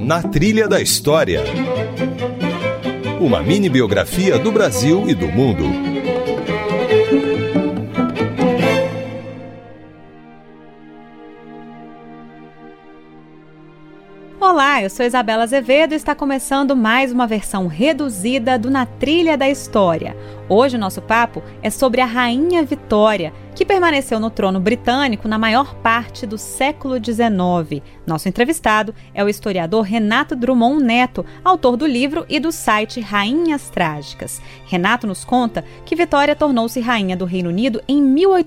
Na Trilha da História. Uma mini-biografia do Brasil e do mundo. Olá, eu sou Isabela Azevedo e está começando mais uma versão reduzida do Na Trilha da História. Hoje o nosso papo é sobre a Rainha Vitória, que permaneceu no trono britânico na maior parte do século XIX. Nosso entrevistado é o historiador Renato Drummond Neto, autor do livro e do site Rainhas Trágicas. Renato nos conta que Vitória tornou-se rainha do Reino Unido em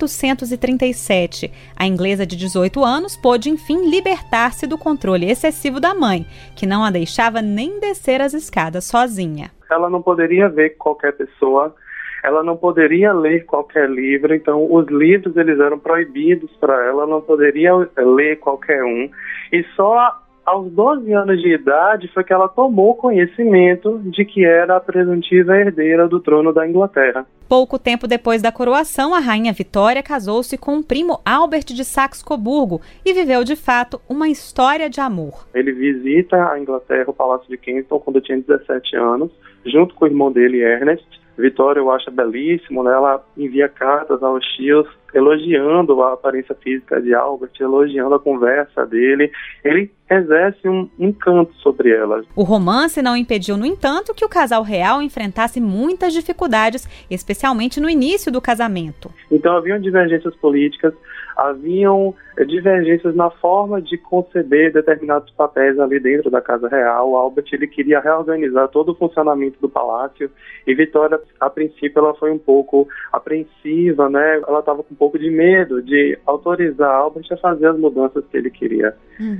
1837. A inglesa de 18 anos pôde, enfim, libertar-se do controle excessivo da mãe, que não a deixava nem descer as escadas sozinha. Ela não poderia ver qualquer pessoa, ela não poderia ler qualquer livro, então os livros eles eram proibidos para ela não poderia ler qualquer um. E só aos 12 anos de idade foi que ela tomou conhecimento de que era a presuntiva herdeira do trono da Inglaterra. Pouco tempo depois da coroação, a Rainha Vitória casou-se com o primo Albert de Saxe-Coburgo e viveu, de fato, uma história de amor. Ele visita a Inglaterra, o Palácio de Kensington, quando tinha 17 anos, junto com o irmão dele, Ernest. Vitória eu acho belíssimo, né? Ela envia cartas aos tios elogiando a aparência física de Albert, elogiando a conversa dele. Ele exerce um encanto sobre ela. O romance não impediu, no entanto, que o casal real enfrentasse muitas dificuldades, especialmente no início do casamento. Então haviam divergências políticas, haviam divergências na forma de conceber determinados papéis ali dentro da Casa Real. O Albert ele queria reorganizar todo o funcionamento do palácio e Vitória, a princípio, ela foi um pouco apreensiva, né? Ela estava com um pouco de medo de autorizar Albert a fazer as mudanças que ele queria.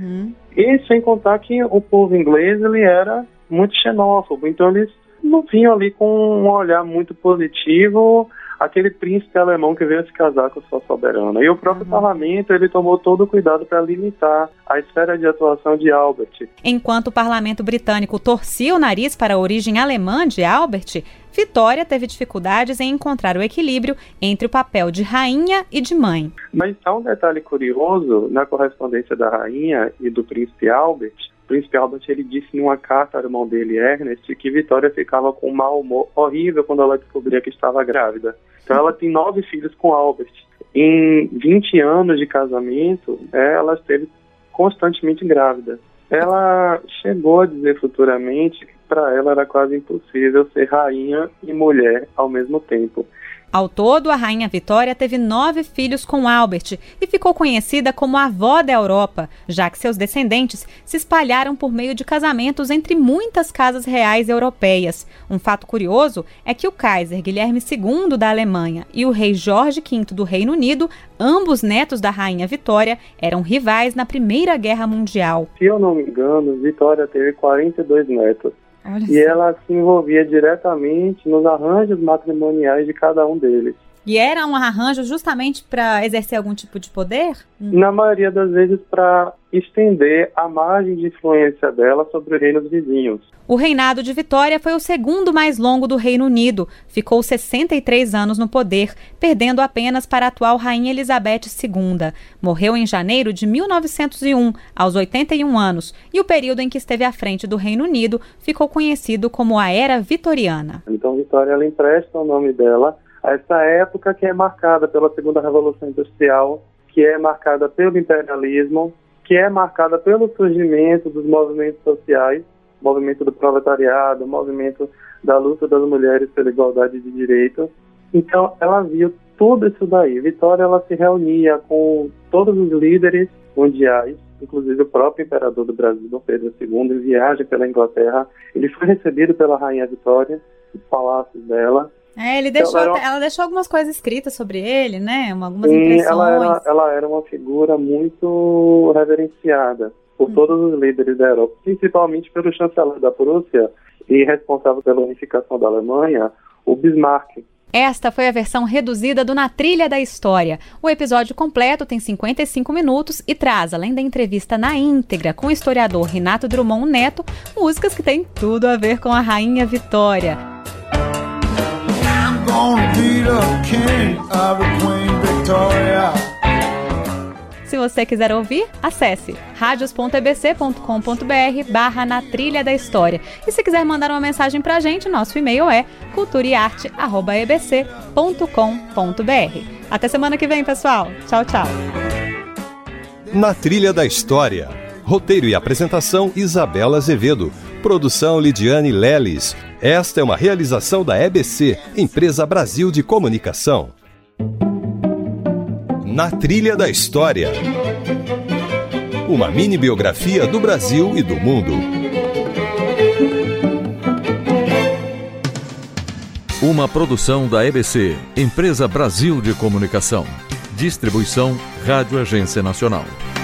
E sem contar que o povo inglês ele era muito xenófobo, então eles não vinham ali com um olhar muito positivo aquele príncipe alemão que veio se casar com sua soberana. E o próprio parlamento, ele tomou todo o cuidado para limitar a esfera de atuação de Albert. Enquanto o parlamento britânico torcia o nariz para a origem alemã de Albert, Vitória teve dificuldades em encontrar o equilíbrio entre o papel de rainha e de mãe. Mas há um detalhe curioso na correspondência da rainha e do príncipe Albert. O príncipe Albert ele disse numa carta ao irmão dele, Ernest, que Vitória ficava com um mau humor horrível quando ela descobria que estava grávida. Então ela tem 9 filhos com Albert. Em 20 anos de casamento, ela esteve constantemente grávida. Ela chegou a dizer futuramente que para ela era quase impossível ser rainha e mulher ao mesmo tempo. Ao todo, a Rainha Vitória teve 9 filhos com Albert e ficou conhecida como a avó da Europa, já que seus descendentes se espalharam por meio de casamentos entre muitas casas reais europeias. Um fato curioso é que o Kaiser Guilherme II da Alemanha e o rei Jorge V do Reino Unido, ambos netos da Rainha Vitória, eram rivais na Primeira Guerra Mundial. Se eu não me engano, Vitória teve 42 netos. E ela se envolvia diretamente nos arranjos matrimoniais de cada um deles. E era um arranjo justamente para exercer algum tipo de poder? Na maioria das vezes para estender a margem de influência dela sobre os reinos vizinhos. O reinado de Vitória foi o segundo mais longo do Reino Unido. Ficou 63 anos no poder, perdendo apenas para a atual Rainha Elizabeth II. Morreu em janeiro de 1901, aos 81 anos, e o período em que esteve à frente do Reino Unido ficou conhecido como a Era Vitoriana. Então Vitória ela empresta o nome dela a essa época que é marcada pela Segunda Revolução Industrial, que é marcada pelo imperialismo, que é marcada pelo surgimento dos movimentos sociais, movimento do proletariado, movimento da luta das mulheres pela igualdade de direitos. Então, ela viu tudo isso daí. Vitória, ela se reunia com todos os líderes mundiais, inclusive o próprio imperador do Brasil, Dom Pedro II, em viagem pela Inglaterra. Ele foi recebido pela Rainha Vitória, nos palácios dela. Ela deixou algumas coisas escritas sobre ele, né? Algumas impressões. Ela era uma figura muito reverenciada por todos os líderes da Europa, principalmente pelo chanceler da Prússia e responsável pela unificação da Alemanha, o Bismarck. Esta foi a versão reduzida do Na Trilha da História. O episódio completo tem 55 minutos e traz, além da entrevista na íntegra com o historiador Renato Drummond Neto, músicas que têm tudo a ver com a Rainha Vitória. Se se você quiser ouvir, acesse radios.ebc.com.br/Na Trilha da História. E se quiser mandar uma mensagem pra gente, nosso e-mail é culturaearte@ebc.com.br. Até semana que vem, pessoal. Tchau, tchau. Na Trilha da História. Roteiro e apresentação, Isabela Azevedo. Produção, Lidiane Leles. Esta é uma realização da EBC, Empresa Brasil de Comunicação. Na Trilha da História. Uma mini biografia do Brasil e do mundo. Uma produção da EBC, Empresa Brasil de Comunicação. Distribuição Rádio Agência Nacional.